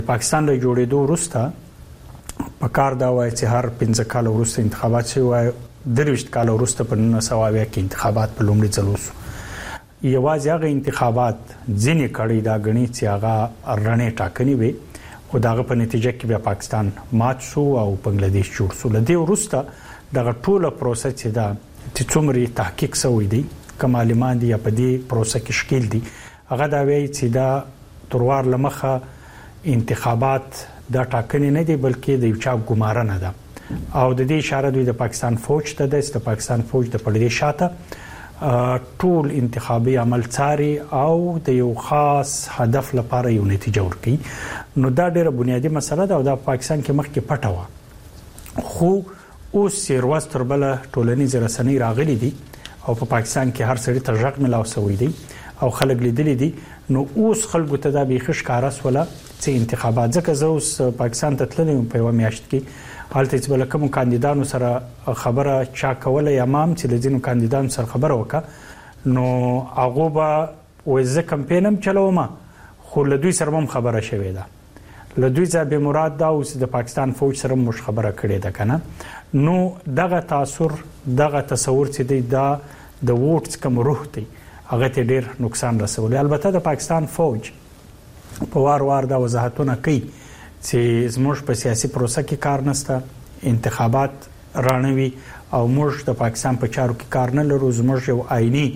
پاکستان له جوړېدو وروسته په کار دا وایي چې هر 15 کال وروسته انتخابات شي وای 23 کال وروسته په 1900 کې انتخابات په لومړي ځل وشو. یوازې هغه انتخابات ځینې کړي دا غني چې هغه رڼې ټاکنې وي او داغه په نتیجه کې بیا پاکستان مات شو او بنگلاديش جوړ شو. لدې وروسته دغه ټوله پروسه چې دا چې څومره تحقیق شوی دی کمالمان دي په دې پروسه کې شکل دي هغه دا وایي چې دا تروار لمخه انتخابات دا ټاکنې نه دي بلکې د یو چا ګمارنه ده او د دې اشاره دوی د پاکستان فوج ته د پاکستان فوج د پړې شاته ټول انتخابي عمل څاري او د یو خاص هدف لپاره یو نتیجه ورکړي. نو دا ډېره بنیادی مسله ده او دا پاکستان کې مخکې پټه و خو اوس سیروس تر بل ټولنیز رسنۍ راغلي دي او په پاکستان کې هر سړی ته ژغ ملاو شوی دی او خلک لیدلي دي. نو اوس خلکو ته دا به ښکارا سوله چې انتخابات ځکه زه اوس پاکستان ته تللی په یو میاشت کې حالت چې بل کوم کاندیدانو سره خبره چا کوله امام چې لزینو کاندیدانو سره خبره وکړه نو هغه به وځه کمپاینم چلوم خو له دوی سره هم خبره شوې ده. له دوی ځا به مراد دا اوس د پاکستان فوج سره مش خبره کړې ده کنه. نو دغه تاثیر دغه تصور چې دی دا د ووټس کوم روح دی هغه ته ډیر نقصان رسولی. البته د پاکستان فوج په وار دا وضاحتونه کوي چې زموږ په سیاسي پروسه کې کار نشته انتخابات رانوي او موږ د پاکستان په چارو کې کار نه لرو زموږ یو آئینی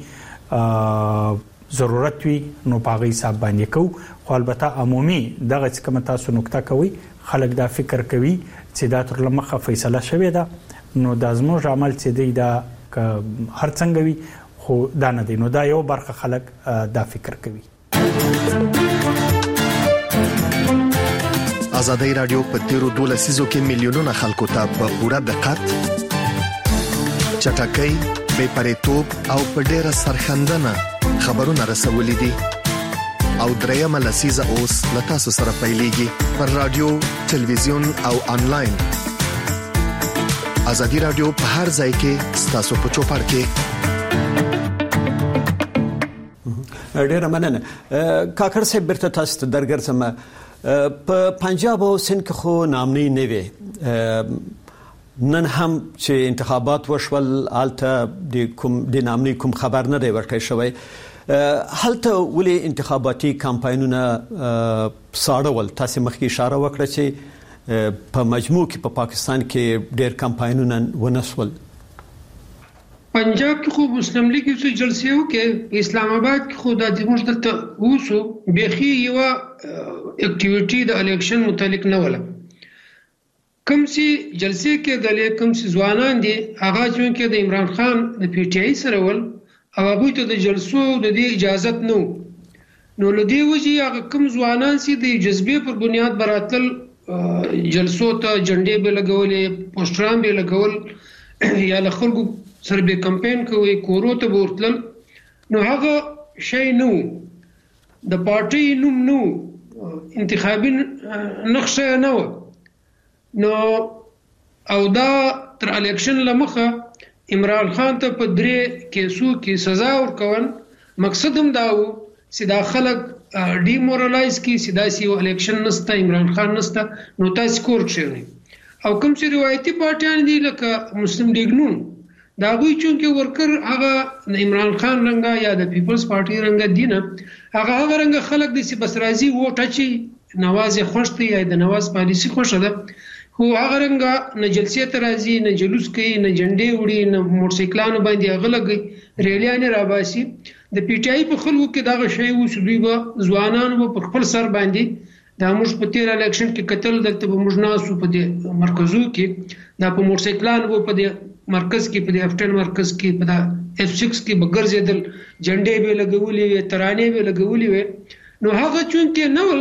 ضرورت وي نو پاغي حساب باندې کو. خو البته عمومي دغه څه تاسو نقطه کوي خلک دا فکر کوي چې دا تر لمخه فیصله شوې ده نو د زموږ عمل چې دی دا هر څنګه وي خو دا نه دی. نو دا یو برخه خلک دا فکر کوي. آزادۍ رادیو په تیرو 12 لسیزو کې میلیونونه خلکو ته په پوره دقت چټکۍ بې پرېتوب او په ډېره سرښندنه خبرونه رسولې دي او درېمه لسیزه اوس له تاسو سره پیلېږي پر رادیو ټلویزیون او انلاین. آزادۍ رادیو په هر ځای کې ستاسو په چوپړ کې. ډېر مننه کاکړ صاحب برته تاسو ته درګرځم. په پنجاب او سند کې خو نامنۍ نه وي نن هم چې انتخابات وشول آلته د نامنۍ کوم خبر نه دی ورکړی شوی. هلته ولې انتخاباتي کمپاینونه ساړول تاسو مخکې اشاره وکړه چې په مجموع کې په پاکستان کې ډېر کمپاینونه ونسول. پنجاب کې خو مسلم لیگ یو جلسه وکړي اسلام آباد کې خو د موږ دلته وسو بيخي یو اکټیویټي د الیکشن متعلق نه ولا کوم سي جلسه کې د کوم سي ځوانان دي هغه چې د عمران خان د پی ټی آی سره ول او هغه ته د جلسو د اجازه نو لدی وجه هغه کوم ځوانان سي د جذبې پر بنیاد براتل جلسو ته جنډې به لګولې پوسټران به لګول یا له خلکو سره به کمپاین کوي کورو ته ورتل نو هغه شی نو د پارټي نوم نو انتخابي نقشه نه نو او دا تر الیکشن لمخه عمران خان ته په درې کیسو کې سزا ورکون مقصد هم دا و چې دا خلک ډیمورالایز کی سیدا سی الیکشن نسته عمران خان نسته نو تاسو کور چېرنی او کوم چې روایتي پارټیان دي لکه مسلم لیگ نون دا غوي چې ورکر هغه عمران خان رنګا یا د پیپلز پارټي رنګا دینه هغه رنګ خلک د سی بس راضي ووټ چي نواز خوشته یا د نواز پالیسی خوشه ده خو هغه رنګ نه جلسې ته راځي نه جلوس کوي نه جنډې وړي نه موټرسایکلانو باندې غلګي ریلیان را باسي د پی ټی آی په خلکو کې دا شی و سودوی به ځوانانو په خپل سر باندې دا موږ په تیر الیکشن کې قتل دلته به موږ ناسو په دې مرکزو کې دا په موټرسایکلانو په دې مرکز کې په افتن مرکز کې په F6 کې بغرزیدل جنډې به لګولې وي ترانې به لګولې وي نو هغه چې نول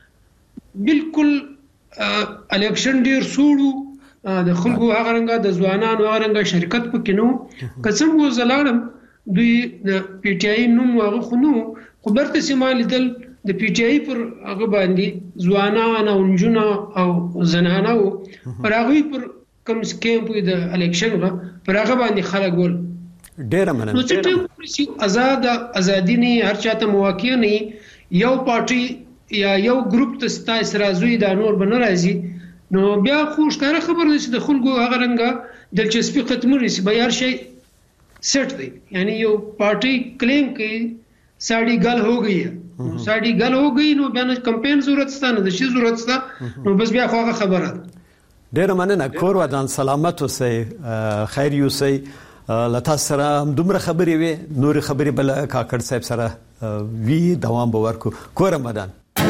بالکل الیکشن ډیر سوړو د خلکو هغه رنګه د ځوانانو هغه رنګه شرکت پکې نو قسم و زلالم دوی د پی ټی آی نوم هغه خنو خو برته سیمال دل د پی ټی آی پر هغه باندې ځوانان او جنا او زنانه پر هغه پر کوم سکیم په د الیکشن پر هغه باندې خلک ول ډیر مننه نو چې ازادي نه هر چاته مواقع نه یو پارټي یا یو ګروپ ته ستاسو راځي دا نور به نه راځي نو بیا خو ښکاره خبر دی چې د خلکو هغه رنګه دلچسپي ختمه شي به هر شي سیټ دی یعنی یو پارټي کلیم کوي ساڑی گل ہو گئی ہے ساڑی گل ہو گئی نو بیا کمپین ضرورت ستا نه د شي ضرورت ستا نو بس بیا خو هغه خبره ډیر مننه کور ودان سلامت اوسئ خیر اوسئ لتا سره دومره خبرې وي نور خبرې بل کاکړ صاحب سره وی دوام به ورکو کور مدان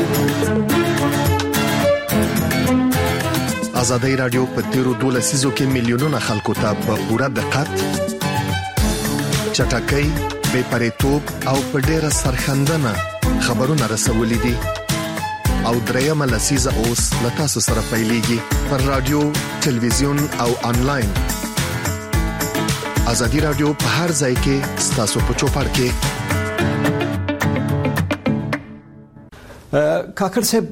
ازادي رادیو په تیرو 12 سیزو کې میلیونونه خلکو ته په پوره دقت چټکۍ بے پریتوب او په ډیره سرخندنه خبرونه رسولې دي او درېمه لسیزه اوس لتا سره پیلېږي پر رادیو ټلویزیون او انلاین ازادي رادیو په هر ځای کې ستاسو په چوپړ کې کاکړ صاحب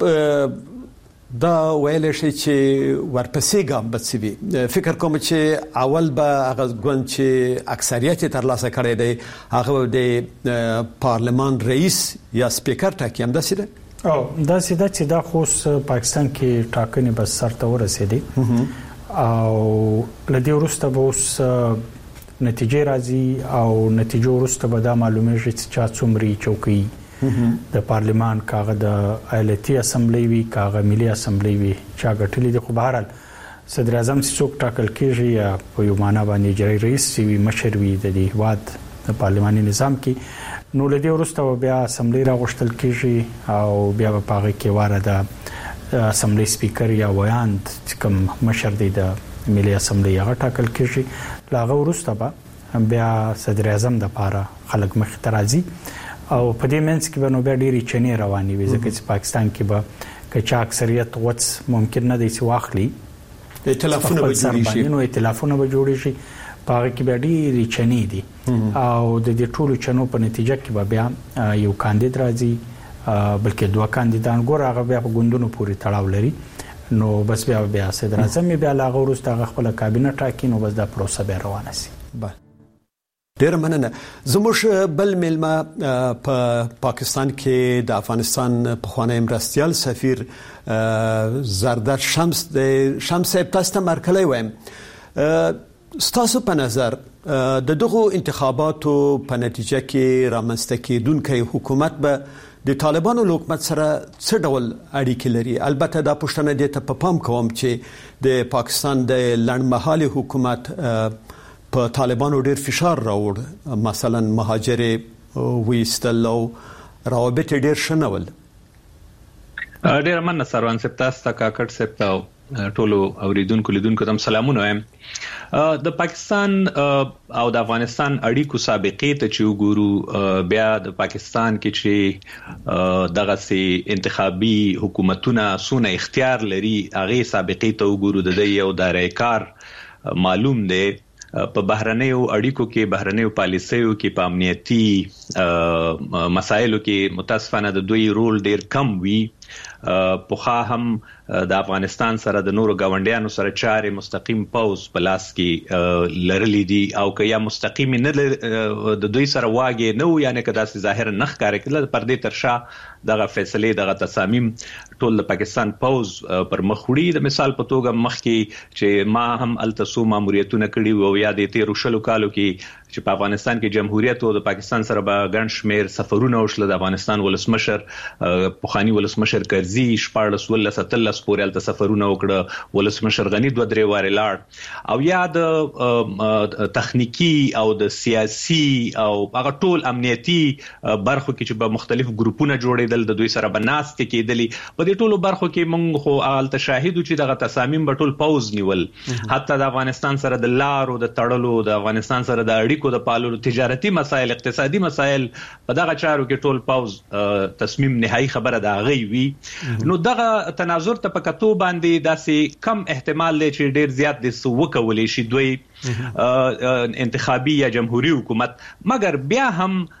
دا ویل شي چې ورپسې ګام بچوي فکر کوم چې اول به هغه ګوند چې اکثریت ترلاسه کړي دی هغه د پارلمان رئیس یا سپیکر ټاکي هم داسې ده او داسې ده چې دا خو پاکستان کې ټاکنې بس سرته ورسېدي او لدی ورسته به اوس نتیجې راځي او نتیجو ورسته به دا معلومیږي چې چا څومره چوکۍ د پارلمان کاغه د ایالتي اسمبلی وی کاغه ملي اسمبلی وی چا غټلې د خو بهرال صدر اعظم څوک ټاکل کیږي یا په یو معنا باندې جری رئیس وی مشر وی د هیواد د پارلماني نظام کې نو لدی ورسته بیا اسمبلی راغشتل کیږي او بیا په هغه کې واره د اسمبلی سپیکر یا ویاند کوم مشر دی د ملي اسمبلی هغه ټاکل کیږي لاغه ورسته بیا صدر اعظم د پاره خلک مخ ترازی او په دې منځ کې به نو بیا ډېری چنې روانې وي ځکه چې پاکستان کې به کچا اکثریت وڅ ممکن نه دی چې واخلي ائتلافونه به جوړ شي نو ائتلافونه به جوړ شي په هغه کې به ډېری چنې دي او د دې ټولو چنو په نتیجه کې به بیا یو کاندید راځي بلکې دوه کاندیدان ګور هغه بیا په ګوندونو پورې تړاو لري نو بس بیا صدر اعظم بیا لاغه وروسته خپل کابینه ټاکي نو بس دا پروسه به روانه شي ډیر مننه زموږ بل ملما په پاکستان کې د افغانستان پخوانی مرستیال سفیر زرداد شمس تاسو ته مرکلی وایم ستاسو په نظر د دغه انتخاباتو په نتیجه کې رامنځته کېدونکې حکومت به د طالبانو له حکومت سره څه ډول اړیکې لري البته دا پوښتنه دې ته په پام کوم چې د پاکستان د لنډمهالي حکومت په طالبانو ډیر فشار راوړ مثلا مهاجر ویستل او روابط ډیر شنول ډیر مننه سروان صاحب تاسو ته کاکړ صاحب ته ټولو اوریدونکو لیدونکو ته سلامونه وایم د پاکستان او د افغانستان اړیکو سابقې ته چې وګورو بیا د پاکستان کې چې دغه سي انتخابي حکومتونه سونه اختیار لري هغه سابقې ته وګورو د یو دایره کار معلوم دی په بهرنیو اړیکو کې بهرنیو پالیسیو کې په امنیتي مسایلو کې متاسفانه د دوی رول ډیر کم وی پوخا هم د افغانستان سره د نورو گاونډیانو سره چارې مستقیم پاوز په لاس کې لرلې دي او که یا مستقیم نه د دوی سره واګي نو یعنی که داسې ظاهر نه ښکاري کله پردې ترشا دغه فیصله دغه تصامیم ټول د پاکستان پاوز پر مخ وړي د مثال په توګه مخ کې چې ما هم التسو ماموریتونه کړي او یا د 13 کالو کې چې په افغانستان کې جمهوریت او د پاکستان سره به ګڼ شمیر سفرونه وشل د افغانستان ولسمشر پوخانی ولسمشر کرزي 14 پورې الته سفرونه وکړه ولسمشر غنی 2-3 واره لاړ او یا د تخنیکی او د سیاسي او هغه ټول امنیتي برخو کې چې په مختلف ګروپونه جوړېدل د دوی سره بناست کېدلی په دې ټولو برخو کې موږ خو الته شاهدو چې دغه تصامیم په ټول پاوز نیول حتی د افغانستان سره د لارو د تړلو د افغانستان سره د اړیکو د پاللو تجارتي مسایل اقتصادي مسایل په دغه چارو کې ټول پاوز تصمیم نهایی خبره دا غي وی نو دغه تناظر ته په کتو باندې داسې کم احتمال دی چې ډیر زیات د وکولې شي دوی انتخابي یا جمهوریت حکومت مګر بیا هم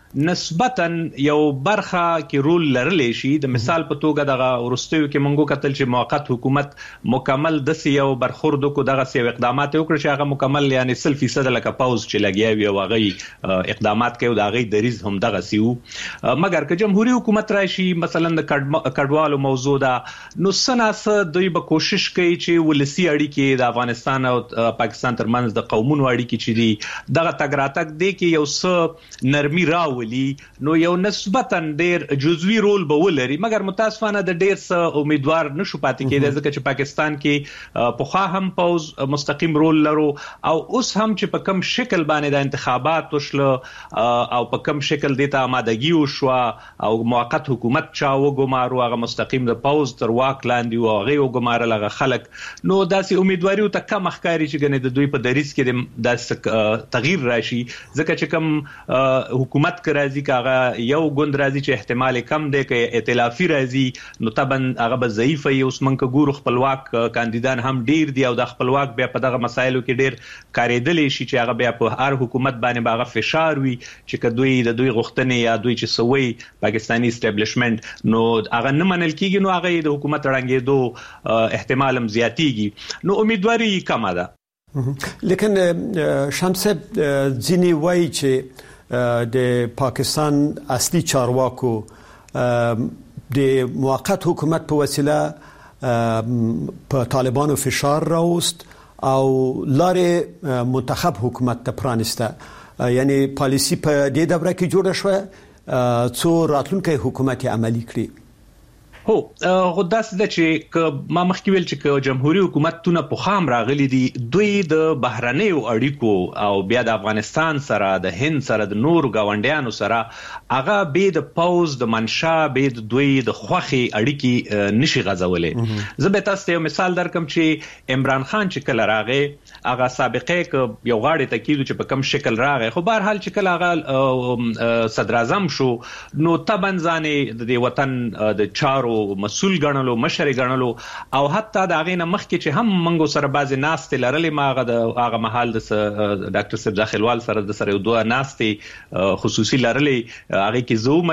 نسبتاً یو برخه کې رول لرلی شي. د مثال په توګه دغه ورستیو کې مونږ کتل چې موقت حکومت مکمل د یو برخورد کو دغه سی اقدامات وکړي چې هغه مکمل یعنی 100% لکه پاوز چې لګیا وي او هغه اقدامات کوي او دغه دریز هم دغه سیو. مګر که جمهوریت حکومت راشي مثلا د کډوالو موضوع ده نو سناس دوی به کوشش کوي چې ولسی اړیکې د افغانستان او پاکستان ترمنځ د قومونو اړیکې چې دي دغه تګراتک دی کې یو څه نرمي راولي نو یو نسبتاً ډیر جزوی رول به ولري. مګر متاسفانه د ډیر څه امیدوار نشو پاتې کېدای ځکه چې پاکستان کې پوخا هم پوز مستقیم رول لرو او اوس هم چې په کوم شکل باندې د انتخابات وشله او په کوم شکل دیته آمادګي وشو او موقت حکومت چا وګمارو هغه مستقیم د پوز تر واک لاندې او هغه وګمارل هغه خلک نو داسې امیدواري او تکه مخکاري چې ګنې د دوی په دریس کې د تغییر راشي ځکه چې کوم حکومت راځي کاغه یو ګوند راځي چې احتمال کم دی کې ائتلافي راځي نو طبعا هغه به ضعیف وي. اوس منکه ګورو خپلواک کاندیدان هم ډیر دي او د خپلواک بیا په دغه مسایلو کې ډیر کاریدلې شي چې هغه بیا په هر حکومت باندې باغه فشار وي چې کدوې د دوی غوښتنې یا دوی چې سوي پاکستانی اسټابلیشمنت نو هغه نه منل کیږي نو هغه د حکومت رنګېدو احتمال هم زیاتیږي نو امیدواري کمه ده. لیکن شمس ځینی وایي چې د پاکستان اصلي چارواکو د موقت حکومت په وسیله په طالبانو فشار راوست او لارې منتخب حکومت ته پرانسته یعنی پالیسی په دې دوره کې جوړه شوه څو راتلونکي حکومت عملی کړي. هو غداس د چې ما مخکې ویل چې جمهوریت حکومتونه په خام راغلي دي دوی د بهرنیو اړیکو او بیا د افغانستان سره د هند سره د نور گاونډیانو سره هغه به د پوز د منشا به د دوی د خوخي اړیکې نشي غځولې. زه به تاسو ته یو مثال درکم چې عمران خان چې کله راغی هغه سابقه ک یو غاړه تکید چې په کم شکل راغی خو بهر حال چې کله هغه صدر اعظم شو نو تبن ځانې د وطن د چارو مسؤل غنلو مشر غنلو او حتی دا غینه مخکې چې هم منګو سره بعضی ناستې لرلې ماغه د هغه محل د ډاکټر صاحب داخلوال سره د سره دوه ناستې خصوصي لرلې هغه کې زوم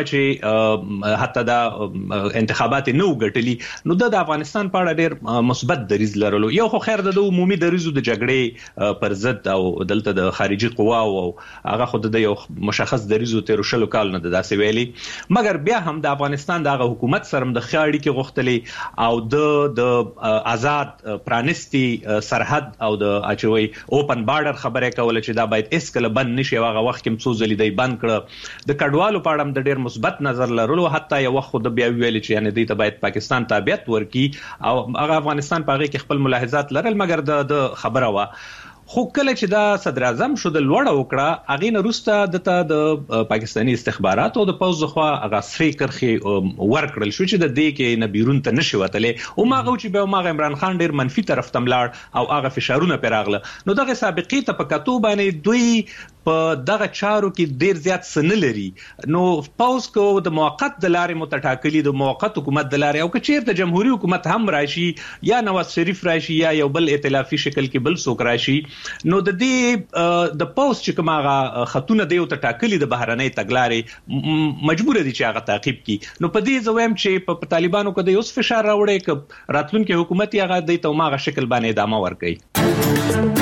چې حتی دا انتخابات نو غټلی نو د افغانستان په اړه ډېر مثبت دریز لرلو. یو خو خیر د عمومي دریزو د جګړې پر ضد او دلته د خارجي قواو او هغه خود د یو مشخص دریزو تیر شلو کال نه داسې ویلي مګر بیا هم د افغانستان د حکومت سره د خاړي کې غوښتلې او د آزاد پرانستی سرحد او د اچوي اوپن بارډر خبره کوله چې دا باید اسکل بند نشي هغه وخت کې څو ځلې دی بند کړ د کډوالو په اړه د ډېر مثبت نظر لرلو حتی یو وخت د بیا ویل چې یعنی دوی ته باید پاکستان تابعیت ورکړي او هغه افغانستان په هغه کې خپل ملاحظات لرل مګر د خبره وا خو کله چې دا صدر اعظم شو د لوړه وکړه اغه نه روسته د پاکستانی استخبارات او د پوز خو هغه سری کرخي ورکړل شو چې د دې کې نه بیرون ته نشي وتلې او ماغه چې به ماغه عمران خان ډیر منفي طرف تملاړ او هغه فشارونه پیراغله نو دغه سابقې ته په کتو باندې دوی په دغه چارو کې ډیر زیات سنلري نو پوز کو د موقت د لارې متټاکلي د موقت حکومت د لارې او کچیر د جمهوریت حکومت هم راشي یا نواز شریف راشي یا یو بل ائتلافي شکل کې بل څوک راشي نو د دې د پوز چې کومه خطونه دی او تټاکلي د بهرنۍ تګلارې مجبور دي چې هغه تعقیب کړي نو په دې زویم چې په طالبانو کې د اوس فشار راوړي ک راتلونکي حکومت یې هغه د توماغه شکل باندې ادامه ورکړي.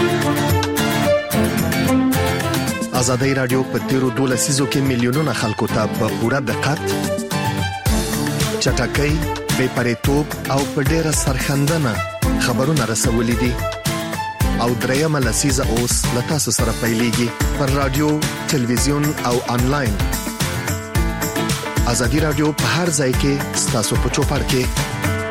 ازادي رادیو په تیرو 12 سیزو کې میلیونونه خلکو ته په پوره دقت چټکۍ بې پرېتوب او په ډېره سرخندنه خبرونه رسولې دي او درېمه لسیزه اوس لتا سره پیلېږي پر رادیو ټلویزیون او انلاین. ازادي رادیو په هر ځای کې ستاسو په چوپړ کې.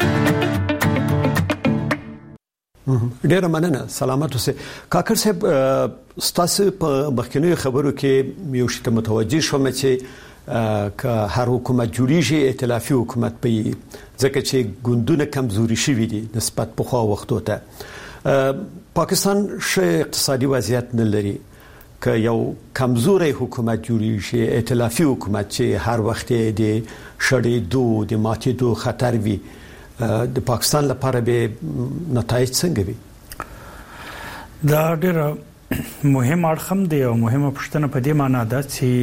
ډیر مننه سلامت اوسه کاکر صاحب ستاسو په مخکنیو خبرو کې یو شته متوجه شوم چې که هر حکومت جوړیږي ائتلافي حکومت په ځکه چې ګوندونه کمزوري شوي دي نسبت په خو وختو ته پاکستان ش اقتصادي وضعیت نه لري که یو کمزوري حکومت جوړیږي ائتلافي حکومت چې هر وخت د شړې دو د ماتې دو خطر وي د پاکستان لپاره به نتایج څنګه وي؟ دا ډېر مهم اړخم دی او مهمه پوښتنه په دې معنی ده چې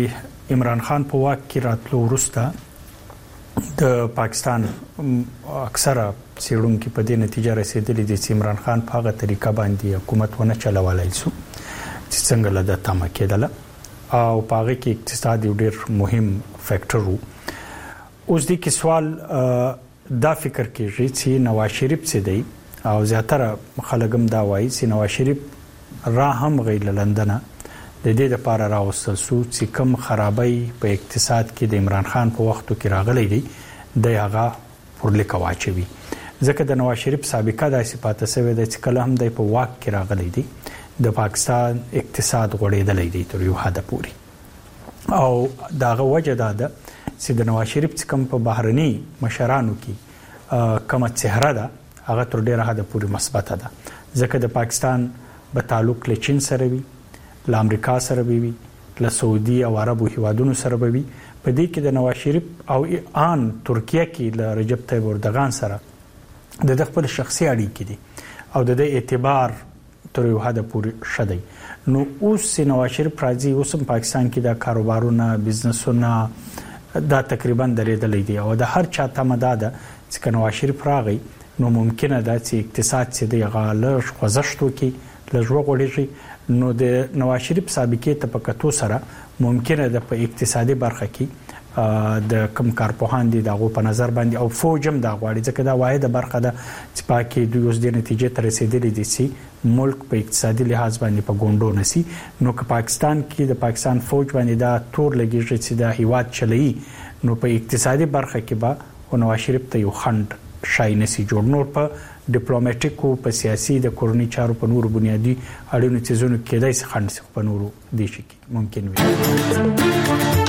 عمران خان په واک کې راتلو وروسته د پاکستان اکثره سیړونکو په دې نتیجه رسیدلي دي چې عمران خان په هغه طریقه باندې حکومت ونه چلولای شو چې څنګه له د تمه کېدله او په هغه کې اقتصاد یو ډېر مهم فیکټر وو. اوس د کې سوال دا فکر کېږي چې نواز شریف څه دی او زیاتره خلک هم دا وایي چې نواز شریف را هم غیر لندن د دې لپاره راوستل شو چې کوم خرابۍ په اقتصاد کې د عمران خان په وختو کې راغلي دي د هغه پر لیک واچوي، ځکه د نواز شریف سابقه داسې پاتې شوې ده چې کله هم د په واک کې راغلي دي د پاکستان اقتصاد غوړېدلی دی تر یو حد پورې او داغه وجه دا ده چې د نواز شریف څخه په بهرني مشرانو کې کومه چهره ده هغه تر ډیره حد پورې مثبته ده، ځکه د پاکستان په تعلق له چین سره وي، له امریکا سره وي، له سعودي او عربو هیوادونو سره وي. په دې کې د نواز شریف او ان ترکیه کې له رجب طیب اردوغان سره د خپل شخصي اړیکې دي او د اعتبار تر یو حد پورې شدی. نو اوس نواز شریف راځي اوس پاکستان کې د کاروبارونو بزنسونو دا تقریبا درېدلې دي او د هر چا تمه ده چې نواز شریف راغی نو ممکنه ده چې اقتصاد چې د غالش خوځښت وکړي لږ وغوړېږي. نو د نواز شریف سابقه ته په کتو سره ممکنه ده په اقتصادي برخه کې د کم کارپوهان دي دغه په نظر باندې او فوجم دا غواړي ځکه دا واحده برخه ده چې پاکي د اوس د نتیجې ته رسیدلې دي چې ملک په اقتصادي لحاظ باندې په ګوندو نسی. نو که پاکستان کې د پاکستان فوج باندې دا تور لګیږي چې د هیواد چلایي نو په اقتصادي برخه کې به نواز شریف ته یو خند شای نسی جوړ. نور په ډیپلوماټیکو په سیاسي د کورنۍ چارو په نورو بنیادی اړینو چیزونو کې دای څه خند په نورو دي شي ممکن وي.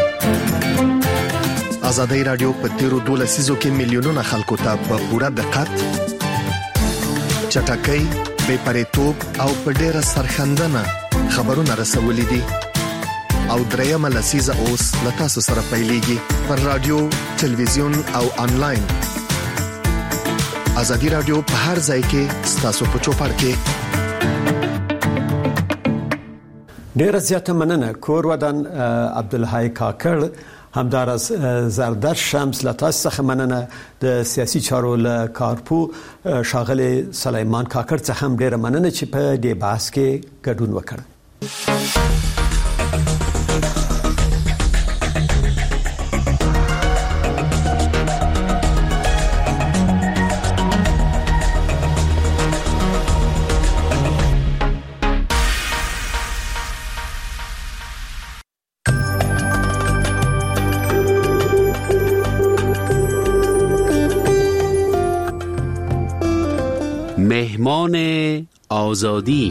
ازادي رادیو په تیرو 12 سیزو کې میلیونونه خلکو ته په پوره دقت چټکۍ بې پرېتوب او په ډیره سرخندنه خبرونه رسولې دي او درېمه لسیزه اوس لتا سره پیلېږي پر رادیو، ټلویزیون او انلاین. ازادي رادیو په هر ځای کې ستاسو په چوپړ کې. ډیره زیاته مننه کور ودان عبدالحی کاکړ، همدارس زردش شمس لتاس څخه مننه د سیاسي چارو له کارپو شاغله سلیمان کاکړ څخه هم ډیره مننه چې په دې بحث کې ګډون وکړ. مهمان آزادی.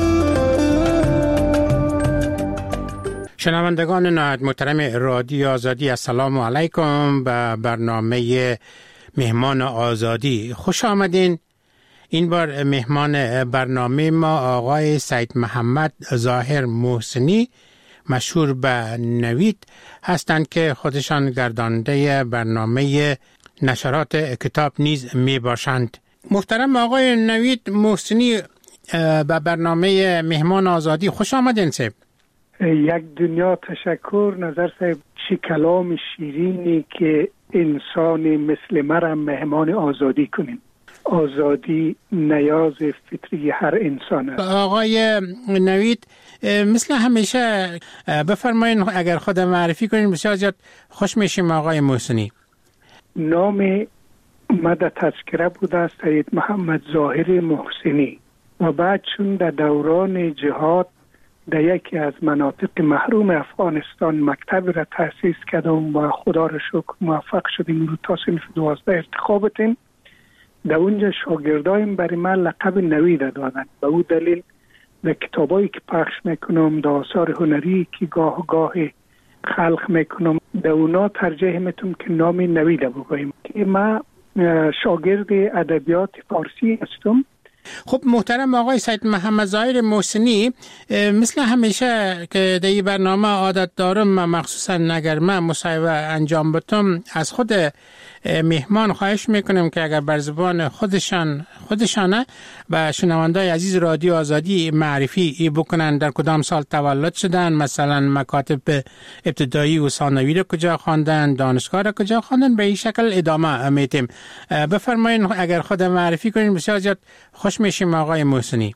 شنوندگان نهایت محترم رادیو آزادی، السلام علیکم به برنامه مهمان آزادی خوش آمدین. این بار مهمان برنامه ما آقای سید محمد ظاهر محسنی مشهور به نوید هستند که خودشان گرداننده برنامه نشرات کتاب نیز می باشند. محترم آقای نوید محسنی به برنامه مهمان آزادی خوش آمدین. صاحب یک دنیا تشکر. نظر صاحب چی کلام شیرینی که انسان مثل مرا مهمان آزادی کنین. آزادی نیاز فطری هر انسان است. آقای نوید مثل همیشه بفرمایید اگر خود معرفی کنین بسیار زیاد خوش میشیم. آقای محسنی نام مد تذکره بوده است سید محمد ظاهر محسنی و بعد چون در دوران جهاد در یکی از مناطق محروم افغانستان مکتب را تأسیس کردم و خدا را شکر موفق شدیم رو تا صنف 12 ارتقا بتیم. در اونجا شاگردایم برای من لقب نوید دادن. به او دلیل در کتابایی که پخش میکنم، در آثار هنری که گاه خلق میکنم، در اونا ترجیح میتونم که نام نوید بگویم که من شاگرد ادبیات فارسی هستم. خب محترم آقای سید محمد ظاهر محسنی، مثل همیشه که در این برنامه عادت دارم مخصوصا اگر من مصاحبه انجام بدم از خود مهمان خواهش میکنم که اگر بر زبان خودشانه به شنوندای عزیز رادیو آزادی معرفی بکنن در کدام سال تولد شدن، مثلا مکاتب ابتدایی و ثانوی رو کجا خواندن، دانشگاه رو کجا خواندن، به این شکل ادامه میتیم. بفرمایید اگر خود معرفی کنین بسیار زیاد خوش میشیم. آقای محسنی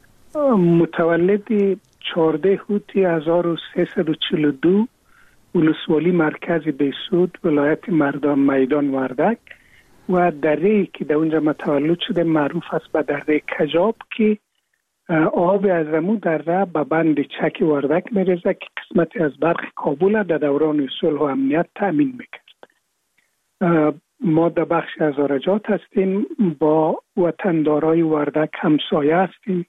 متولد 14 هوتی 1342 ولسوالی مرکز بیسود ولایت مردان میدان وردک و دره که در اونجا متولد شده معروف است به دره کجاب که آب از امو دره به بند چک وردک میرزه که قسمتی از برق کابل در دوران صلح و امنیت تأمین میکرد. ما در بخش از آرجات هستیم، با وطندارای وردک همسایه هستیم.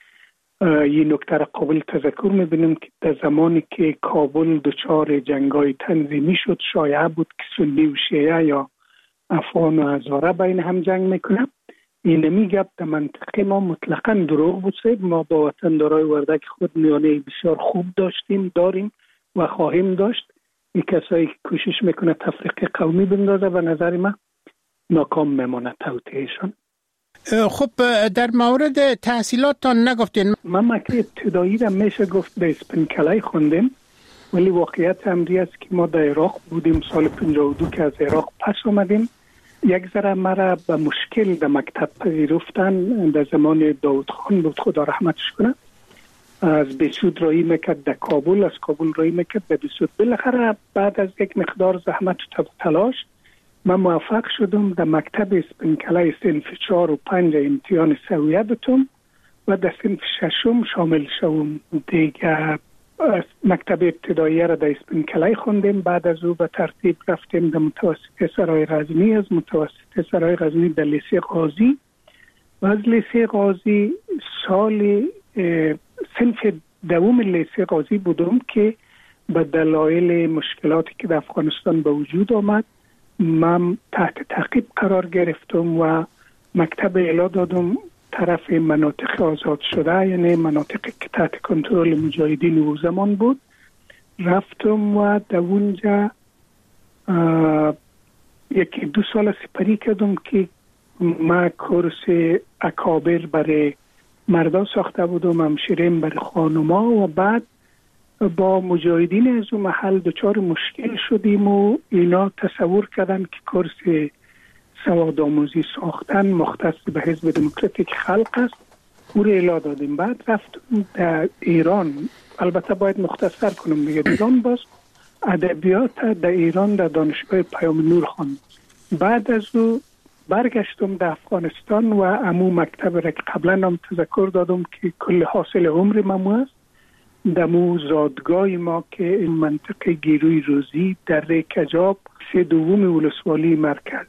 یه نکته را قابل تذکر میبینیم که در زمانی که کابل دچار جنگای تنظیمی شد شایعه بود که سنی و شیعه یا افغان و هزاره بین هم جنگ میکنه. اینمی گپ در منطقه ما مطلقاً دروغ بود. ما با وطندارای وردک خود میانه بسیار خوب داریم و خواهیم داشت. این کسایی که کوشش میکنه تفریق قومی بندازه و نظر من ناکام میمونه توطئهشان. خب در مورد تحصیلاتتان نگفتین؟ من مکتب ابتدایی را میشه گفت به اسپنکلای خوندیم، ولی واقعیت امری است که ما در عراق بودیم سال 52 که از عراق پس آمدیم. یک ذره مرا به مشکل در مکتب پذیرفتن در زمان داود خان بود، خدا رحمتش کنه. از بیسود رایی میکرد در کابل، از کابل رایی میکرد در بیسود. بالاخره بعد از یک مقدار زحمت و تلاش من موفق شدم در مکتب اسپنکلای صنف 4 و 5 امتحان سویه بتم و در صنف 6 شامل شوم. دیگه مکتب ابتدایی را در اسپنکلای خوندیم. بعد از او به ترتیب رفتیم در متوسطه سرای غزنی، از متوسطه سرای غزنی در لیسه قاضی و از لیسه قاضی سال صنف دوم لیسه قاضی بودم که به دلایل مشکلاتی که در افغانستان به وجود آمد من تحت تعقیب قرار گرفتم و مکتب اعلا دادم طرف مناطق آزاد شده، یعنی مناطقی که تحت کنترل مجاهدین او زمان بود. رفتم و در اونجا 1-2 سال سپری کردم که ما کورس اکابر برای مردا ساخته بودم، همشیرین برای خانوما و بعد با مجاهدین از اون محل دچار مشکل شدیم و اینا تصور کردن که کورس سوادآموزی ساختن مختص به حزب دموکراتیک خلق است. او رو اعلا دادیم. بعد رفتم در ایران، البته باید مختصر کنم دیگه، ایران باز ادبیات در ایران در دانشگاه پیام نور خواندم. بعد از او برگشتم در افغانستان و امو مکتب را که قبلا هم تذکر دادم که کل حاصل عمر ممو است، دمو زادگاه ما که این منطقه گیروی روزی در کجاب 3 ولسوالی مرکز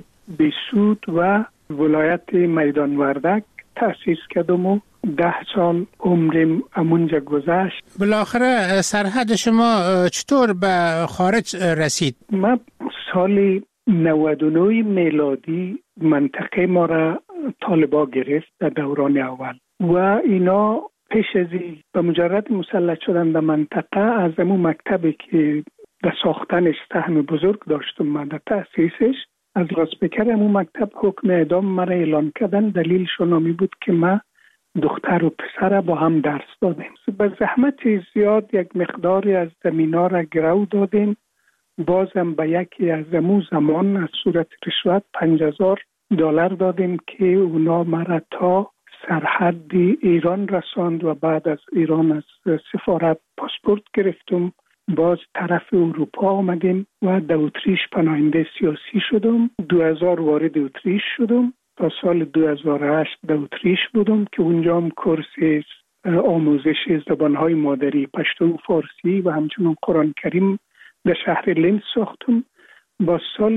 بیسود و ولایت میدان وردک تأسیس کردم و 10 سال عمرم امونجا گذشت. بالاخره سرحد شما چطور به خارج رسید؟ من سال 99 میلادی منطقه ما را طالبا گرفت در دوران اول و اینا پیش از به مجرد مسلط شدن در منطقه از امون مکتبی که در ساختنش سهم بزرگ داشتم من در تأسیسش، از راسپیکر امون مکتب حکم اعدام مرا اعلان کردن. دلیلشون همی بود که من دختر و پسر با هم درس دادیم. به زحمت زیاد یک مقداری از زمینا را گرو دادیم. بازم به یکی از امون زمان از صورت رشوت $5000 دادیم که اونا مرا تا سرحد ایران رساند و بعد از ایران از سفارت پاسپورت گرفتم. باز طرف اروپا آمدیم و در اتریش پناهنده سیاسی شدم. 2000 وارد اتریش شدم. تا سال 2008 در اتریش بودم که اونجا هم کورس آموزش زبانهای مادری پشتو و فارسی و همچنین قرآن کریم در شهر لنز ساختم. با سال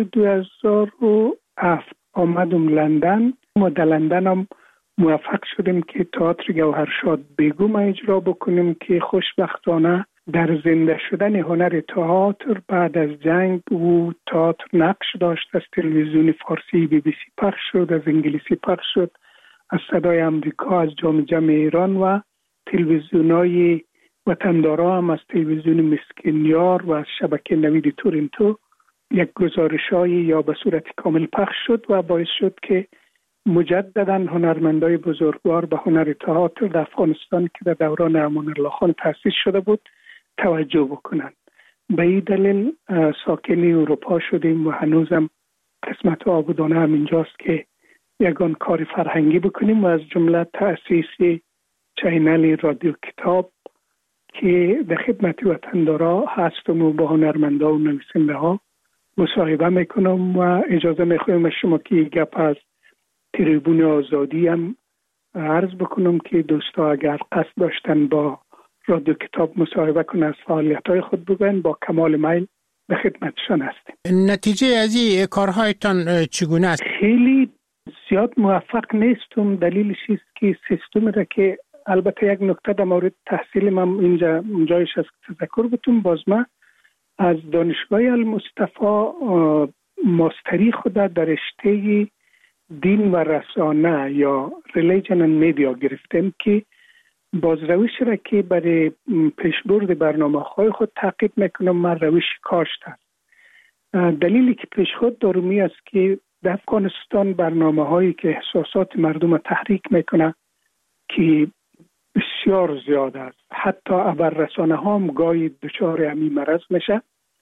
2007 آمدم لندن و در لندن هم موفق شدیم که تئاتر گوهرشاد بیگم اجرا بکنیم که خوشبختانه در زنده شدن هنر تئاتر بعد از جنگ و تئاتر نقش داشت. از تلویزیون فارسی BBC پخش شد، از انگلیسی پخش شد، از صدای امریکا، از جام ایران و تلویزیونای وطندارا هم از تلویزیون مسکینیار و از شبکه نوید تورنتو یک گزارشایی یا به صورت کامل پخش شد و باعث شد که مجددا هنرمندای بزرگوار به هنر تئاتر در افغانستان که در دوران امان الله خان تأسیس شده بود توجه بکنند. به این دلیل ساکن اروپا شدیم و هنوزم قسمت آبادانه هم اینجاست که یگان کار فرهنگی بکنیم و از جمله تأسیس چینل رادیو کتاب که در خدمت وطندارا هستم و با هنرمندا و نویسنده ها مصاحبه میکنم و اجازه میخوایم شما که گپ از تریبون آزادی هم عرض بکنم که دوستا اگر قصد داشتن با رادیو کتاب مصاحبه کنن از فعالیت‌های خود بگن با کمال میل به خدمتشان هستیم. نتیجه از این کارهایتان چگونه است؟ خیلی زیاد موفق نیستم. دلیلش است که سیستم را که البته یک نکته در مورد تحصیل من اینجایش از تذکر بتون باز من از دانشگاه المصطفی ماستری خود در رشته دین و رسانه یا ریلیجن اند میدیا گرفتم که بازروش را که برای پیشبرد برنامه‌های خود تعقیب میکنم من روش کاشت است. دلیلی که پیش خود دارومی است که در افغانستان برنامه‌هایی که احساسات مردم را تحریک میکنه که بسیار زیاد است. حتی خبررسانه ها هم گاهی دچار همین مرض میشه.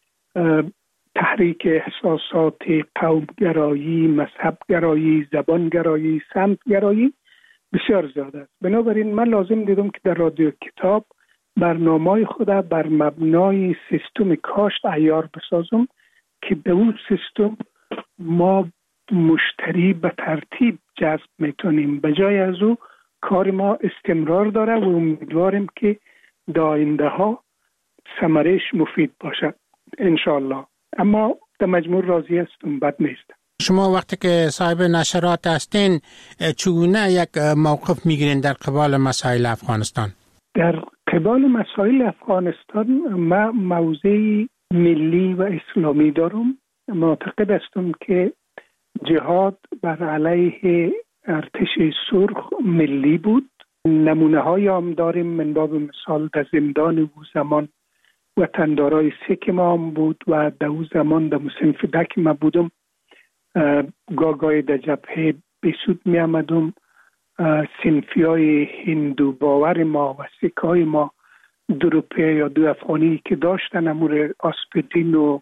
تحریک احساسات قومگرایی، مذهبگرایی، زبانگرایی، سمتگرایی بسیار زیاد است. بنابراین من لازم دیدم که در رادیو کتاب برنامه‌های خود بر مبنای سیستم کاشت عیار بسازم که به اون سیستم ما مشتری به ترتیب جذب میتونیم. به جای از او کار ما استمرار داره و امیدواریم که در آینده ها ثمرش مفید باشد انشالله. اما در مجموع راضی هستم، بد نیست. شما وقتی که صاحب نشرات هستین چگونه یک موقف میگیرین در قبال مسائل افغانستان؟ در قبال مسائل افغانستان من موضع ملی و اسلامی دارم. معتقد هستم که جهاد بر علیه ارتش سرخ ملی بود. نمونه های هم داریم. من باب مثال در زندان او زمان وطندارای سیک ما هم بود و در او زمان در مسلم فدک ما بودم. گاگای در جبهه بسود می آمدم. سنفی های هندو باور ما و سیک های ما 2 روپیه یا 2 افغانی که داشتن امور آسپرین و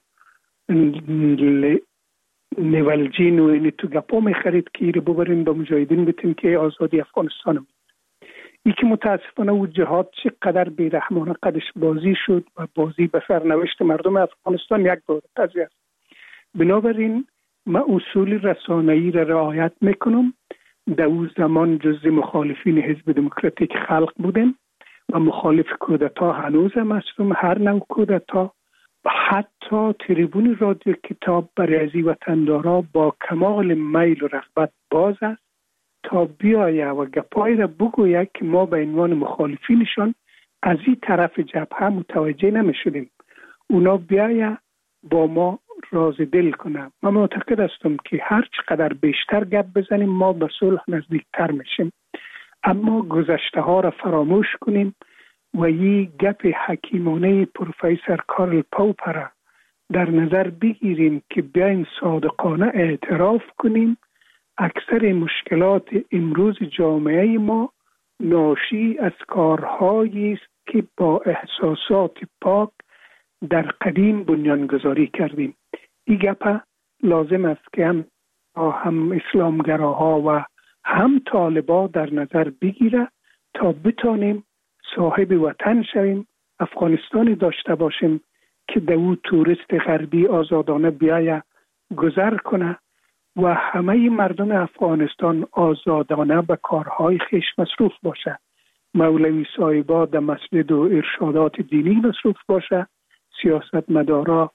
نیولجین و اینی تو گپا می خرید که ایره ببرین با مجاهدین بتیم که آزادی افغانستان هم. ای که متاسفانه او جهاد چقدر بیرحمانه قدش بازی شد و بازی به سرنوشت مردم افغانستان یک بار قضیه است. بنابراین من اصول رسانه‌ای را رعایت میکنم. در او زمان جزء مخالفین حزب دموکراتیک خلق بودم و مخالف کودتا هنوز هم هستم. هر نوع کودتا حتی تریبون رادیو کتاب برای ازی وطندارا با کمال میل و رغبت باز است تا بیایه و گپای را بگوید که ما به عنوان مخالفینشان از این طرف جبهه متوجه نمیشدیم. اونا بیایه با ما راز دل کنه. من معتقد هستم که هر چقدر بیشتر گپ بزنیم ما به صلح نزدیکتر میشیم. اما گذشته ها را فراموش کنیم و یه گپ حکیمانه پروفسور کارل پاپر در نظر بگیریم که بیاین صادقانه اعتراف کنیم اکثر مشکلات امروز جامعه ما ناشی از کارهایی است که با احساسات پاک در قدیم بنیانگذاری کردیم. این گپ لازم است که هم اسلامگراها و هم طالبا در نظر بگیره تا بتانیم صاحب وطن شویم، افغانستانی داشته باشیم که در او توریست غربی آزادانه بیایه گذر کنه و همه مردم افغانستان آزادانه به کارهای خویش مصروف باشه. مولوی صاحبا در مسجد و ارشادات دینی مصروف باشه، سیاستمدارا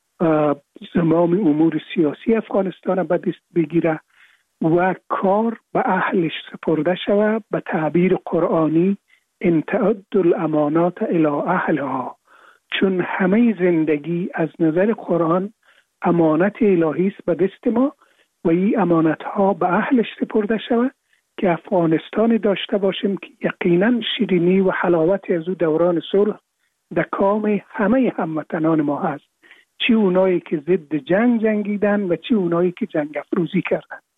زمام امور سیاسی افغانستان به دست بگیره و کار به اهلش سپرده شود. به تعبیر قرآنی ان تعدوا الامانات الی اهلها، چون همه زندگی از نظر قرآن امانت الهی است به دست ما و این امانت ها به اهلش سپرده شود که افغانستان داشته باشیم که یقینا شیرینی و حلاوت از او دوران صلح در کام همه هموطنان ما هست، چی اونایی که ضد جنگ جنگیدن و چی اونایی که جنگ افروزی کردن.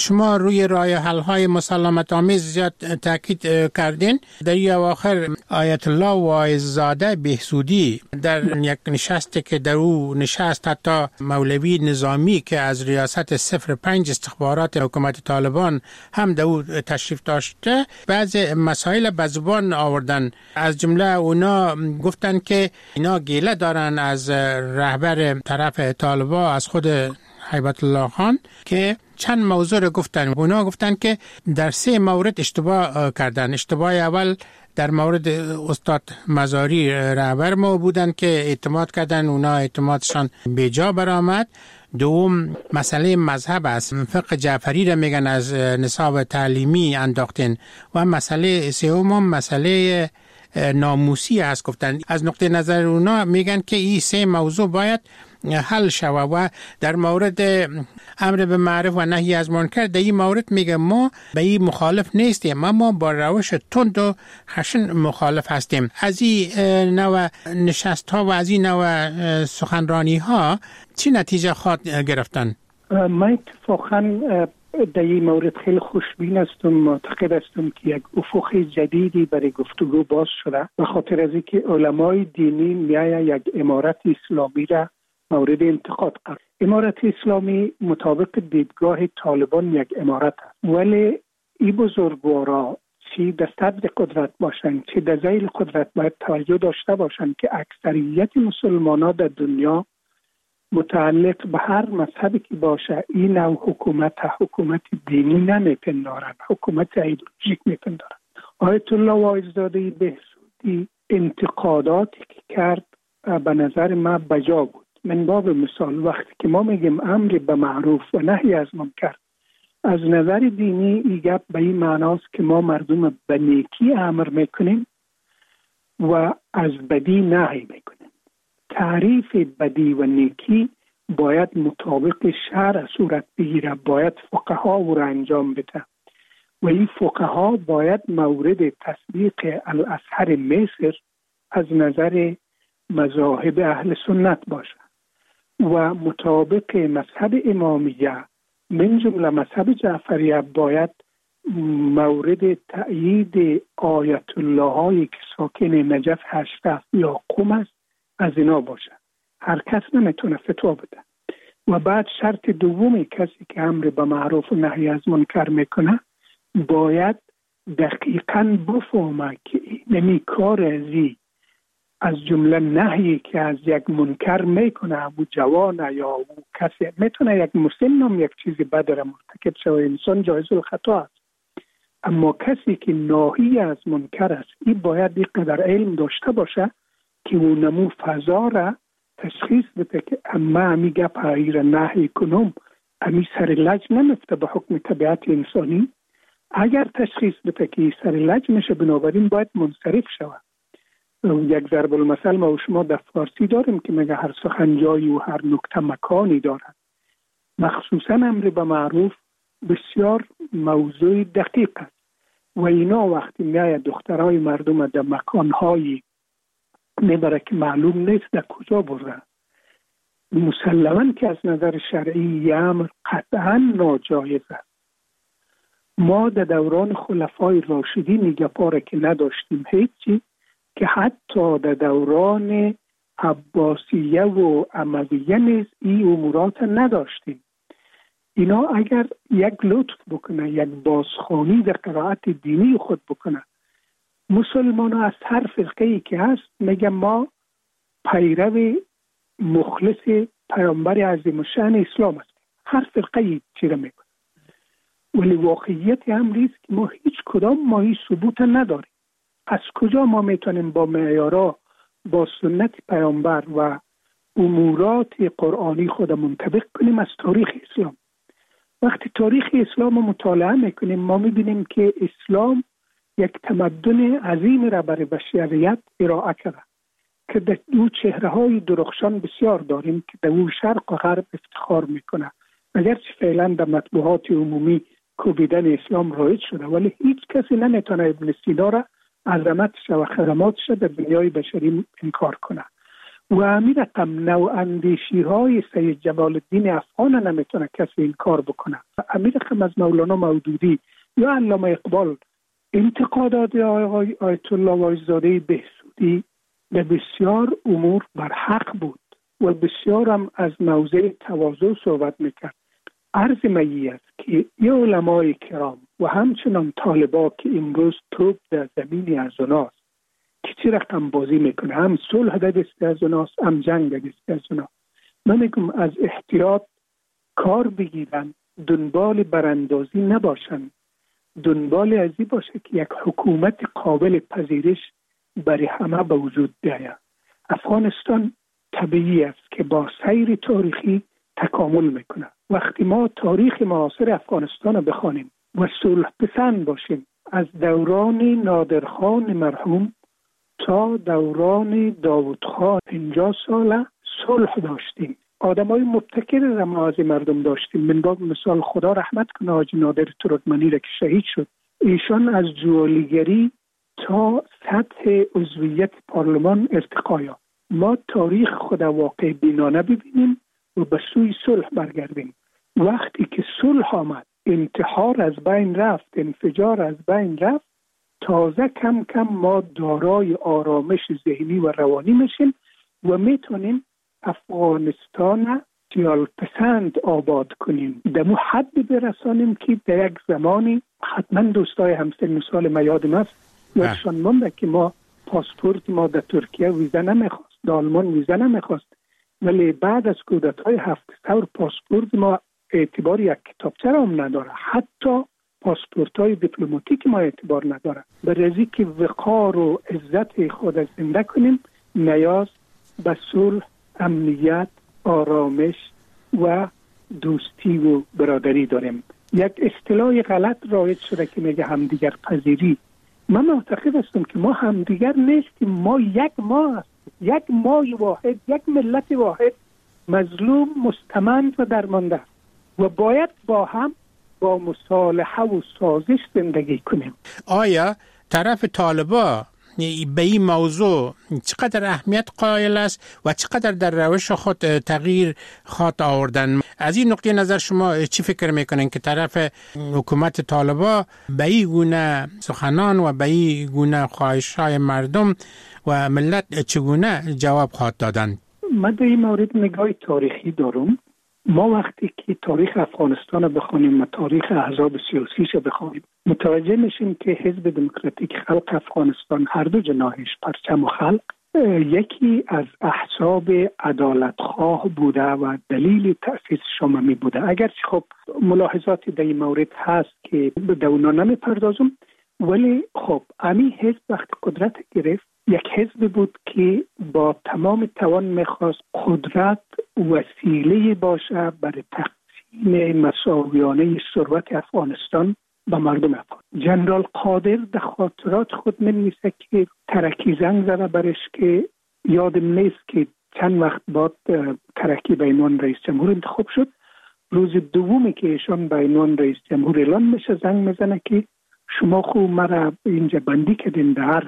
شما روی راه حل‌های مسالمت آمیز زیاد تاکید کردین. در اواخر آیت الله واعظ‌زاده بهسودی در یک نشستی که در او نشست حتی مولوی نظامی که از ریاست 05 استخبارات حکومت طالبان هم در او تشریف داشته، بعض مسائل به زبان آوردن. از جمله اونا گفتن که اینا گیله دارن از رهبر طرف طالبان، از خود هیبت الله خان، که چند موضوع رو گفتن. اونا گفتن که در 3 مورد اشتباه کردن. اشتباه اول در مورد استاد مزاری رهبر ما بودن که اعتماد کردن، اونا اعتمادشان بیجا برآمد. دوم مسئله مذهب است، فقه جعفری را میگن از نصاب تعلیمی انداختن. و مسئله سوم مسئله ناموسی است. گفتن از نقطه نظر اونا میگن که این 3 موضوع باید حل شود. و در مورد امر به معروف و نهی از منکر در این مورد میگه ما به این مخالف نیستیم، ما با روش تند و خشن مخالف هستیم. از این نوع نشست ها و از این نوع سخنرانی ها چی نتیجه خواهد گرفتن؟ من اتفاقا در این مورد خیلی خوشبین هستم. معتقد هستم که یک افق جدیدی برای گفتگو باز شده، به خاطر از اینکه علمای دینی میایه یک امارت اسلامی را مورد انتقاد قرار. امارت اسلامی مطابق دیدگاه طالبان یک امارت است، ولی این بزرگوارا چی در صدر قدرت باشند چی در ذیل قدرت باید توجه داشته باشند که اکثریت مسلمانان در دنیا متعلق به هر مذهبی که باشه این نوع حکومت دینی نمیپندارند، حکومت ایدئولوژیک میپندارند. آیت الله واعظ‌زاده بهسودی انتقاداتی که کرد به نظر من بجا بود. من باب مثال وقتی که ما میگیم امر به معروف و نهی از منکر، از نظر دینی این گپ به این معناست که ما مردم به نیکی امر میکنیم و از بدی نهی میکنیم. تعریف بدی و نیکی باید مطابق شرع صورت بگیره، باید فقها او را انجام بده و این فقها باید مورد تصدیق الازهر مصر از نظر مذاهب اهل سنت باشه و مطابق مذهب امامیه من جمله مذهب جعفریه باید مورد تأیید آیت الله هایی که ساکن نجف هشتف یا قم است از اینا باشه. هر کس نمیتونه فتوا بده. و بعد شرط دومی کسی که امر به معروف و نهی از منکر میکنه باید دقیقاً بفهمه که نمی کار ازی از جمله نهی که از یک منکر میکنه او جوانه یا او کسی میتونه یک مسلم هم یک چیزی بد را مرتکب شود، انسان جایز الخطا است، اما کسی که ناهی از منکر است این باید اینقدر علم داشته باشه که او نمو فضا را تشخیص بده که اما امی گپ هایی را نهی کنم امی سر لج نمیفته به حکم طبیعت انسانی. اگر تشخیص بده که سر لج میشه بنابراین باید منصرف شود. یک ضرب المثل ما و شما در فارسی داریم که میگه هر سخن جایی و هر نکته مکانی دارد. مخصوصا امر به معروف بسیار موضوع دقیق است و اینا وقتی میاید دخترای مردم در مکانهایی میبره که معلوم نیست در کجا برده، مسلما که از نظر شرعی امر قطعا ناجایز است. ما در دوران خلفای راشدین گپاره که نداشتیم هیچی، که حتی در دوران عباسیه و امویه نیز این امورات نداشتیم. اینا اگر یک لطف بکنه، یک بازخوانی در قرائت دینی خود بکنه، مسلمان ها از هر فرقه‌ای که هست میگن ما پیرو مخلص پیامبر عظیم الشأن اسلام است. هر فرقه‌ای چیره میکنه، ولی واقعیت امری است که ما هیچ کدام ما این ثبوت نداریم. از کجا ما میتونیم با معیارها با سنت پیامبر و امورات قرآنی خود منطبق کنیم؟ از تاریخ اسلام. وقتی تاریخ اسلام رو مطالعه میکنیم ما میبینیم که اسلام یک تمدن عظیم را برای بشریت ارائه کرده که در دو چهره‌های درخشان بسیار داریم که در او شرق و غرب افتخار میکنه. اگرچه فعلا در مطبوعات عمومی کوبیدن اسلام رایج شده، ولی هیچ کسی نمیتونه ابن سینا را عظمتش و خدماتش در دنیای بشری انکار کنه. و همین رقم نوع اندیشی های سید جمال الدین افغان نمیتونه کسی این کار بکنه. همین رقم از مولانا مودودی یا علامه اقبال انتقادات آیت الله واعظ‌زاده بهسودی به بسیار امور بر حق بود و بسیار هم از موضع تواضع صحبت میکرد. عرض مایی است که یه علمای کرام و همچنان طالبا که امروز توپ در زمینی از اوناست که چه رقم بازی میکنه، هم صلح در دست از اوناست هم جنگ در دست از اوناست. من میگم از احتیاط کار بگیرن، دنبال براندازی نباشن، دنبال ازی باشه که یک حکومت قابل پذیرش برای همه به وجود بیاید. افغانستان طبیعی است که با سیر تاریخی تکامل میکنه. وقتی ما تاریخ معاصر افغانستان رو بخوانیم و صلح پسند باشیم، از دوران نادرخان مرحوم تا دوران داوود خان 50 ساله صلح داشتیم. آدمای مبتکر را ما از مردم داشتیم. من باب مثال خدا رحمت کنه حاجی نادر ترکمنی را که شهید شد، ایشان از جوالیگری تا سطح عضویت پارلمان ارتقا یافت. ما تاریخ خود واقع بینانه ببینیم و به سوی صلح برگردیم. وقتی که صلح آمد، انتحار از بین رفت، انفجار از بین رفت، تازه کم کم ما دارای آرامش ذهنی و روانی میشیم و میتونیم افغانستان سیال پسند آباد کنیم، در مو حد برسانیم که در یک زمانی حتما دوستای همسن سال ما یادم است یادشان مونده که ما پاسپورت ما در ترکیه ویزا نمیخواست، در آلمان ویزا نمیخواست، ولی بعد از کودتای 7 ثور پاسپورت ما اعتبار یک کتابچه را هم نداره، حتی پاسپورت های دیپلماتیک ما اعتبار نداره. برای که وقار و عزت خود زنده کنیم نیاز به صلح، امنیت، آرامش و دوستی و برادری داریم. یک اصطلاح غلط رایج شده که میگه همدیگر پذیری. من معتقد هستم که ما همدیگر نیستیم، ما یک ما هستیم، یک مای واحد، یک ملت واحد، مظلوم، مستمند و درمانده و باید با هم با مصالحه و سازش زندگی کنیم. آیا طرف طالبا به این موضوع چقدر اهمیت قائل است و چقدر در روش خود تغییر خواهد آوردن؟ از این نقطه نظر شما چی فکر میکنین که طرف حکومت طالبا به این گونه سخنان و به این گونه خواهش‌های مردم و ملت چگونه جواب خواهد دادن؟ من در این مورد نگاه تاریخی دارم. ما وقتی که تاریخ افغانستان رو بخونیم و تاریخ احزاب سیاسیش رو بخونیم متوجه میشیم که حزب دموکراتیک خلق افغانستان هر دو جناحش پرچم و خلق یکی از احزاب عدالتخواه بوده و دلیل تأسیس شمامی بوده. اگرچه خب ملاحظاتی در این مورد هست که به اونا نمیپردازم، ولی خب امی حزب وقتی قدرت گرفت یک حزب بود که با تمام توان میخواست قدرت وسیله باشه برای تقسیم مساویانه ثروت افغانستان به مردم افغان. جنرال قادر در خاطرات خود می‌نویسه که ترکی زنگ زده برش که یادم نیست که چند وقت بعد ترکی به عنوان رئیس جمهور انتخاب شد. روز دومی که ایشان به عنوان رئیس جمهور اعلام میشه زنگ میزنه که شما خو مرا اینجا بندی کردین در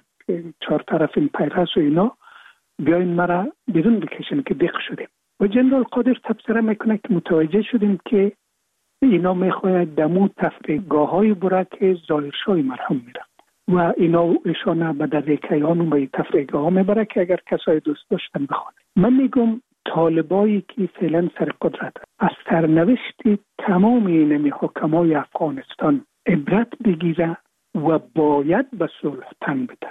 4 طرف این پیرس و اینا، بیاین مرا بیرون بکشن که دق شدیم. و جنرال قادر تبصره میکنه که متوجه شدیم که اینا میخواید دمو تفریحگاه های بره که زایرشای مرحوم میره و اینا ایشان به دریکیان و به تفریحگاه ها میبره که اگر کسای دوست داشتن بخوانه. من میگم طالبایی که فعلا سر قدرت از سرنوشت تمام اینمی حکمای افغانستان عبرت بگیره و باید به صلح تن بده.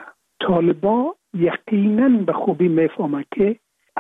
طالبا یقینا به خوبی میفهمه که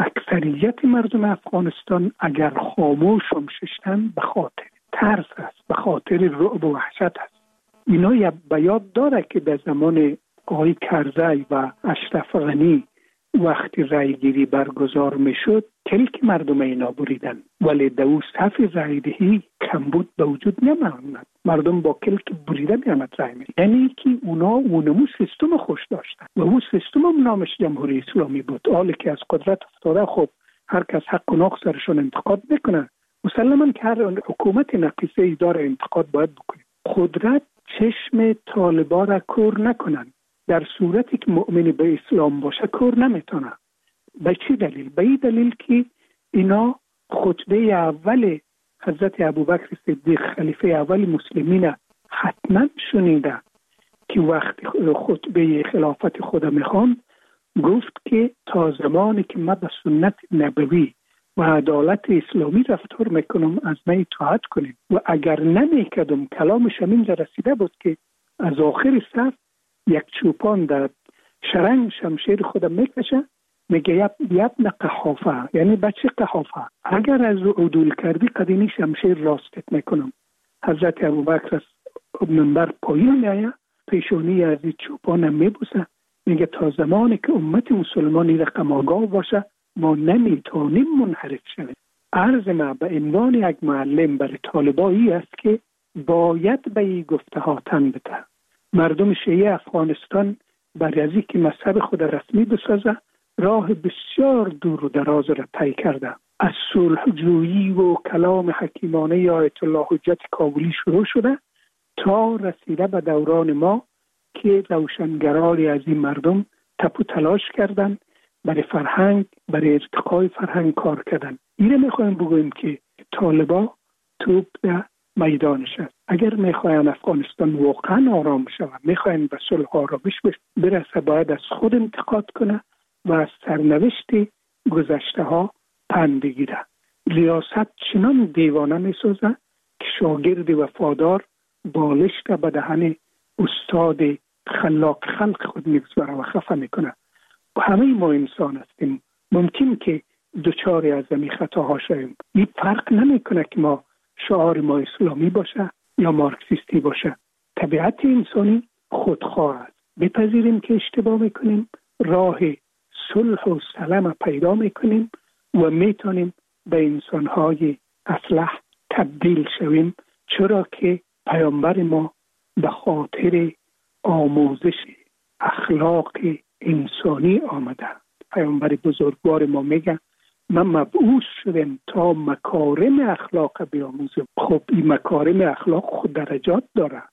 اکثریت مردم افغانستان اگر خاموش هم ششتن به خاطر ترس است، به خاطر رعب و وحشت است. اینا به یاد داره که در زمان آقای کرزی و اشرف غنی وقتی رای گیری برگزار میشد کلک مردم اینا بریدن، ولی در او صف رای دهی کمبود به وجود نمی‌آمد. مردم با کلک بریده میامد رای می. یعنی که اونا اونمو سیستم خوش داشتن و اون سیستم هم نامش جمهوری اسلامی بود. حالی که از قدرت افتاده خب هر کس حق و ناق سرشون انتقاد بکنه. مسلماً که هر حکومت نقیصه اداره انتقاد باید بکنه. قدرت چشم طالبا را کور نکنن. در صورتی که مؤمن به اسلام باشه کور نمیتونه. به چی دلیل؟ به این دلیل که اینا خطبه اول حضرت ابوبکر صدیق خلیفه اول مسلمین حتما شنیده که وقتی خطبه خلافت خود میخوان گفت که تا زمانی که من به سنت نبوی و عدالت اسلامی رفتار میکنم از من اطاعت کنیم و اگر نمیکردم کلامش همین رسیده بود که از آخر صف یک چوپان در شرنگ شمشیر خودم میکشه میگه یبن قحافه، یعنی بچه قحافه، اگر از عدول کردی قدینی شمشیر راستت میکنم. حضرت ابوبکر از منبر پایین میایه پیشونی از این چوپان میبوسه میگه تا زمانی که امت مسلمانی رقم آگاه باشه ما نمیتونیم منحرف شویم. عرض ما به عنوان یک معلم برای طالبایی است که باید به این گفته ها تن بده. مردم شیعه افغانستان برای از اینکه مذهب خود رسمی بسازه راه بسیار دور و دراز را طی کرده. از صلح جویی و کلام حکیمانه آیت الله حجت کابلی شروع شده تا رسیده به دوران ما که روشنگرانی از این مردم تپو تلاش کردن برای فرهنگ، برای ارتقای فرهنگ کار کردن. اینه میخوایم بگویم که طالبا توپ در میدانش است. اگر میخواین افغانستان واقعا آرام شود، میخواین به صلح و آرامش برسه، باید از خود انتقاد کنه و از سرنوشت گذشته ها پند بگیره. ریاست چنان دیوانه میسازه که شاگرد وفادار بالشت به دهن استاد خلاق خلق خود میگذاره و خفه میکنه. و همه ما انسان هستیم، ممکن که دوچاری از این خطاها شویم. این فرق نمیکنه که ما شعار ما اسلامی باشه یا مارکسیستی باشه. طبیعت انسانی خودخواه است. بپذیریم که اشتباه میکنیم، راه صلح و سلام پیدا میکنیم و میتونیم به انسانهای اصلح تبدیل شویم، چرا که پیامبر ما به خاطر آموزش اخلاق انسانی آمده. پیامبر بزرگوار ما میگه من مبعوث شدم تا مکارم اخلاق بیاموزم. خب این مکارم اخلاق خود درجات داره.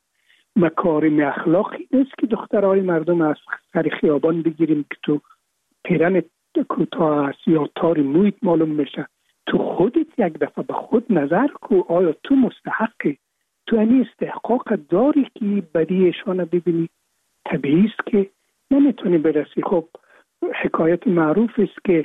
مکارم اخلاقی نیست که دخترای مردم از سر خیابان بگیریم که تو پیرن کوتاه است یا تار مویت معلوم میشه. تو خودت یک دفعه به خود نظر کو، آیا تو مستحقی؟ تو این استحقاق داری که بدیشان ببینی؟ طبیعی است که نمیتونی برسی. خب حکایت معروف است که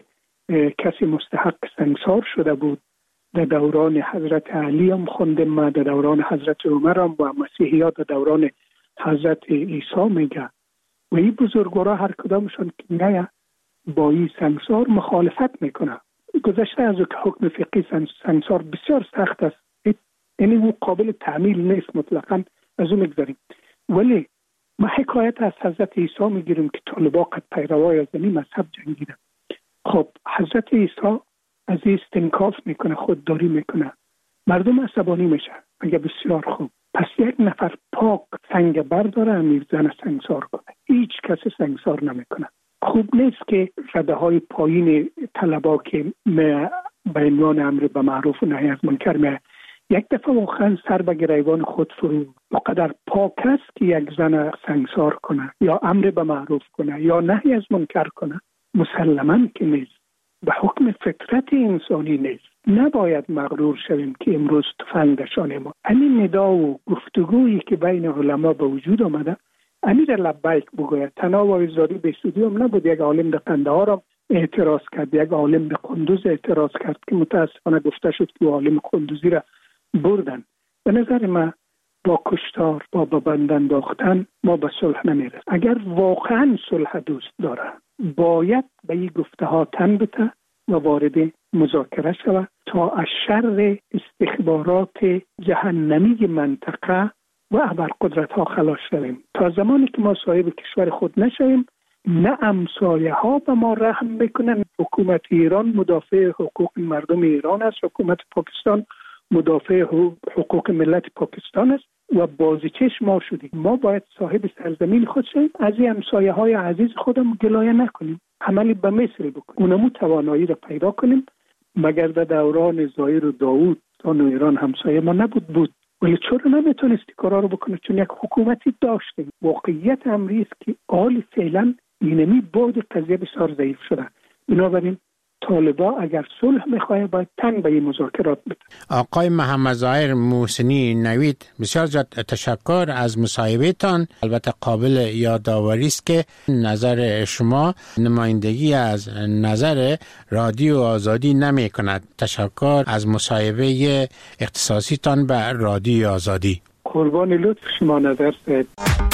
کسی مستحق سنگسار شده بود. در دوران حضرت علی هم خوندم، ما در دوران حضرت عمر هم و مسیحی‌ها در دوران حضرت عیسی میگه. و این بزرگوارا هر کدامشون که نه با این سنگسار مخالفت میکنه. گذشته از که حکم فقهی سنگسار بسیار سخت است، یعنی او قابل تعمیل نیست، مطلقاً از اون میگذاریم. ولی ما حکایت از حضرت عیسی میگیریم که طالبا قد پیروای از این مذهب جنگیدن. خب حضرت عیسی از این استنکاف میکنه، خودداری میکنه، مردم عصبانی میشه. اگه بسیار خوب، پس یک نفر پاک سنگ برداره امیر زن سنگسار کنه، هیچ کسی سنگسار نمیکنه. خوب نیست که رده های پایین طلبا که به عنوان امر به معروف و نهی از منکر یک دفعه واقعا سر به گریبان خود فرو وقدر پاک است که یک زن سنگسار کنه یا امر به معروف کنه یا نهی از منکر کنه، مسلماً که نیست، به حکم فطرت انسانی نیست. نباید مغرور شویم که امروز تفنگ نشانه ما. همین ندا و گفتگویی که بین علما به وجود آمده، امیر لبیک بگوید. تنها وایزادی به سودی هم نبود، یک عالم به قندهار هم اعتراض کرد، یک عالم به قندوز اعتراض کرد که متاسفانه گفته شد که عالم قندوزی را بردن. به نظر من با کشتار، با بند انداختن ما به صلح نمیرسیم. اگر واقعا صلح دوست داره باید به این گفته ها تن بده و وارد مذاکره شود تا از شر استخبارات جهنمی منطقه و ابرقدرت ها خلاص شویم. تا زمانی که ما صاحب کشور خود نشویم، نه امثایه ها به ما رحم بکنن. حکومت ایران مدافع حقوق مردم ایران است، حکومت پاکستان مدافع حقوق ملت پاکستان است و بازیچش ما شدیم. ما باید صاحب سرزمین خود شویم، از این همسایه های عزیز خودم گلایه نکنیم، عملی به مثل بکنیم، اونمو توانایی را پیدا کنیم. مگر در دوران زایر و داوود آن ایران همسایه ما بود، ولی چرا نمیتونستی کارا رو بکنه؟ چون یک حکومتی داشتیم. واقعیت امری است که حال فعلا اینمی بعد قضیه بسیار ضعیف شده. بنابراین طالبا اگر صلح میخواه باید تن به این مذاکرات بده. آقای محمد ظاهر محسنی نوید، بسیار زیاد تشکر از مصاحبهتان. البته قابل یادآوری است که نظر شما نمایندگی از نظر رادیو آزادی نمی کند. تشکر از مصاحبه اختصاصی تان به رادیو آزادی. قربان لطف شما نظر سید.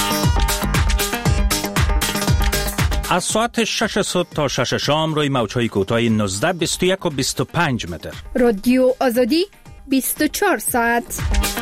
از ساعت 6 صبح تا 6 شام روی موج‌های کوتاه 19، 21 و 25 متر. رادیو آزادی 24 ساعت.